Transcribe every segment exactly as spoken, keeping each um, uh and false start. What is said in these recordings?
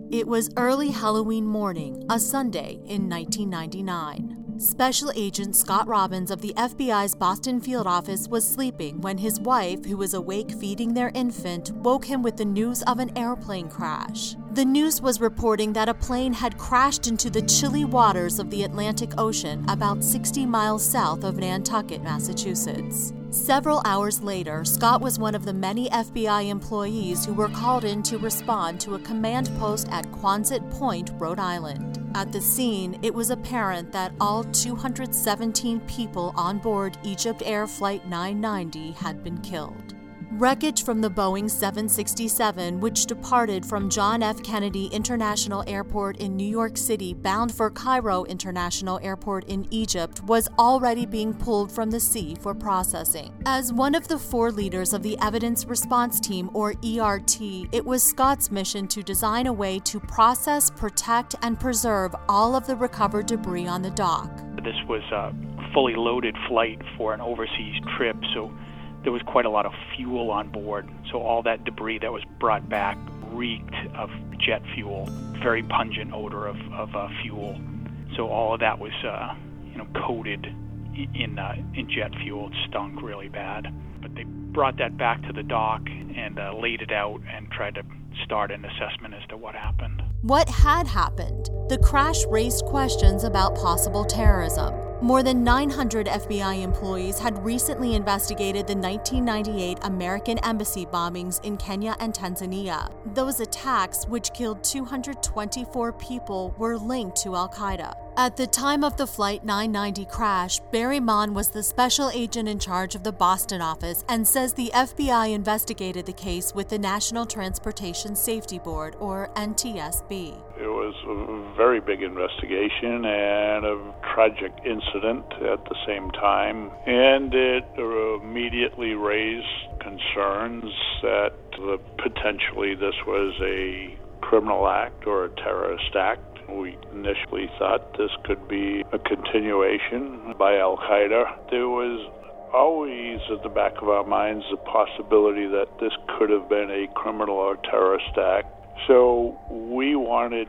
It was early Halloween morning, a Sunday in nineteen ninety-nine. Special Agent Scott Robbins of the F B I's Boston field office was sleeping when his wife, who was awake feeding their infant, woke him with the news of an airplane crash. The news was reporting that a plane had crashed into the chilly waters of the Atlantic Ocean about sixty miles south of Nantucket, Massachusetts. Several hours later, Scott was one of the many F B I employees who were called in to respond to a command post at Quonset Point, Rhode Island. At the scene, it was apparent that all two hundred seventeen people on board Egypt Air Flight nine ninety had been killed. Wreckage from the Boeing seven sixty-seven, which departed from John F. Kennedy International Airport in New York City bound for Cairo International Airport in Egypt, was already being pulled from the sea for processing. As one of the four leaders of the Evidence Response Team, or E R T, it was Scott's mission to design a way to process, protect, and preserve all of the recovered debris on the dock. This was a fully loaded flight for an overseas trip, so there was quite a lot of fuel on board, so all that debris that was brought back reeked of jet fuel, very pungent odor of, of uh, fuel. So all of that was, uh, you know, coated in uh, in jet fuel. It stunk really bad. But they brought that back to the dock and uh, laid it out and tried to start an assessment as to what happened. What had happened? The crash raised questions about possible terrorism. More than nine hundred F B I employees had recently investigated the nineteen ninety-eight American embassy bombings in Kenya and Tanzania. Those attacks, which killed two hundred twenty-four people, were linked to Al-Qaeda. At the time of the Flight nine ninety crash, Barry Mon was the special agent in charge of the Boston office and says the F B I investigated the case with the National Transportation Safety Board, or N T S B. It was a very big investigation and a tragic incident at the same time, and it immediately raised concerns that the, potentially this was a criminal act or a terrorist act. We initially thought this could be a continuation by Al-Qaeda. There was always at the back of our minds the possibility that this could have been a criminal or terrorist act. So we wanted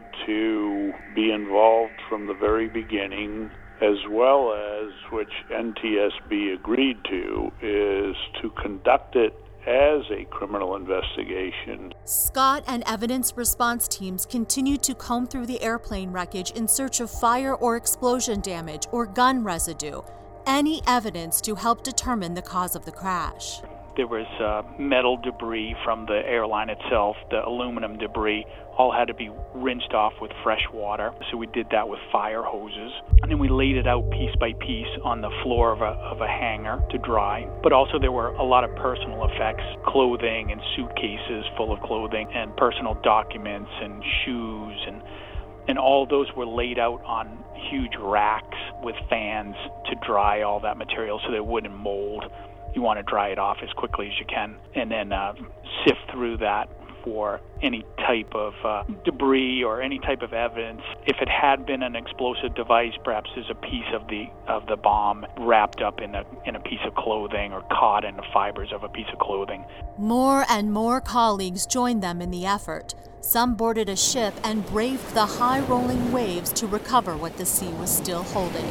to be involved from the very beginning, as well as, which N T S B agreed to, is to conduct it as a criminal investigation. Scott and evidence response teams continued to comb through the airplane wreckage in search of fire or explosion damage or gun residue, any evidence to help determine the cause of the crash. There was uh, metal debris from the airline itself, the aluminum debris, all had to be rinsed off with fresh water. So we did that with fire hoses. And then we laid it out piece by piece on the floor of a, of a hangar to dry. But also there were a lot of personal effects, clothing and suitcases full of clothing and personal documents and shoes. And, and all those were laid out on huge racks with fans to dry all that material so that it wouldn't mold. You want to dry it off as quickly as you can, and then uh, sift through that for any type of uh, debris or any type of evidence. If it had been an explosive device, perhaps there's a piece of the of the bomb wrapped up in a in a piece of clothing or caught in the fibers of a piece of clothing. More and more colleagues joined them in the effort. Some boarded a ship and braved the high-rolling waves to recover what the sea was still holding.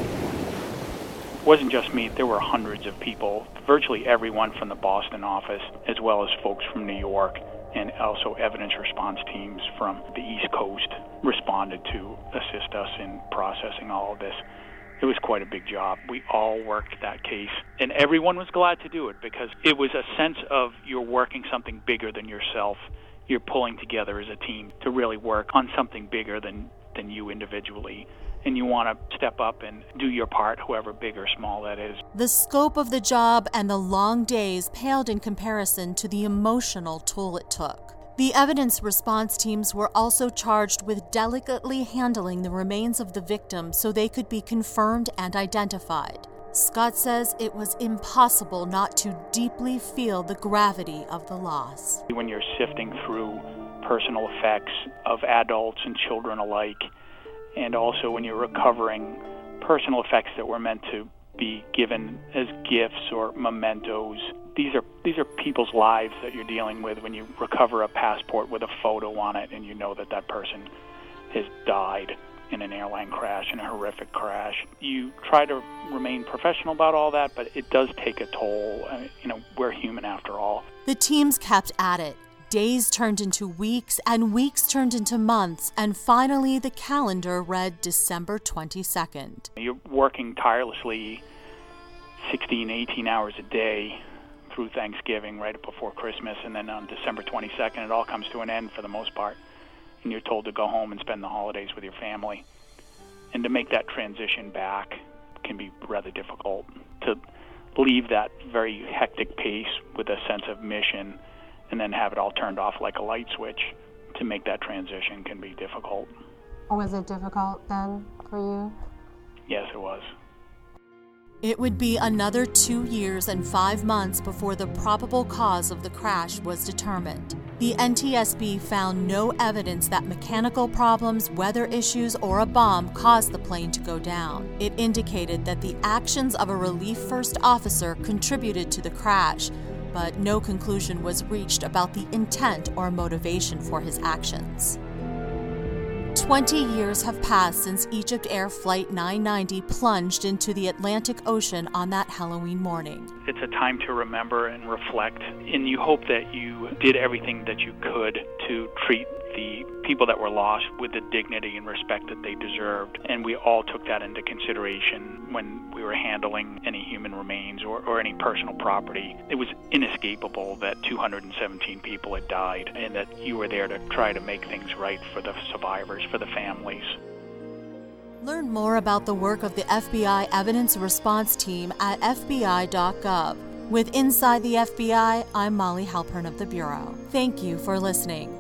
It wasn't just me. There were hundreds of people, virtually everyone from the Boston office, as well as folks from New York, and also evidence response teams from the East Coast responded to assist us in processing all of this. It was quite a big job. We all worked that case, and everyone was glad to do it because it was a sense of you're working something bigger than yourself. You're pulling together as a team to really work on something bigger than, than you individually. And you want to step up and do your part, however big or small that is. The scope of the job and the long days paled in comparison to the emotional toll it took. The evidence response teams were also charged with delicately handling the remains of the victims so they could be confirmed and identified. Scott says it was impossible not to deeply feel the gravity of the loss. When you're sifting through personal effects of adults and children alike, and also when you're recovering personal effects that were meant to be given as gifts or mementos. These are these are people's lives that you're dealing with when you recover a passport with a photo on it and you know that that person has died in an airline crash, in a horrific crash. You try to remain professional about all that, but it does take a toll. I mean, you know, we're human after all. The teams kept at it. Days turned into weeks, and weeks turned into months, and finally the calendar read December twenty-second. You're working tirelessly sixteen, eighteen hours a day through Thanksgiving, right before Christmas, and then on December twenty-second it all comes to an end for the most part, and you're told to go home and spend the holidays with your family. And to make that transition back can be rather difficult. To leave that very hectic pace with a sense of mission and then have it all turned off like a light switch, to make that transition can be difficult. Was it difficult then for you? Yes, it was. It would be another two years and five months before the probable cause of the crash was determined. The N T S B found no evidence that mechanical problems, weather issues, or a bomb caused the plane to go down. It indicated that the actions of a relief first officer contributed to the crash, but no conclusion was reached about the intent or motivation for his actions. Twenty years have passed since Egypt Air Flight nine ninety plunged into the Atlantic Ocean on that Halloween morning. It's a time to remember and reflect, and you hope that you did everything that you could to treat the people that were lost with the dignity and respect that they deserved. And we all took that into consideration when we were handling any human remains or, or any personal property. It was inescapable that two hundred seventeen people had died, and that you were there to try to make things right for the survivors, for the families. Learn more about the work of the F B I Evidence Response Team at F B I dot gov. With Inside the F B I, I'm Molly Halpern of the Bureau. Thank you for listening.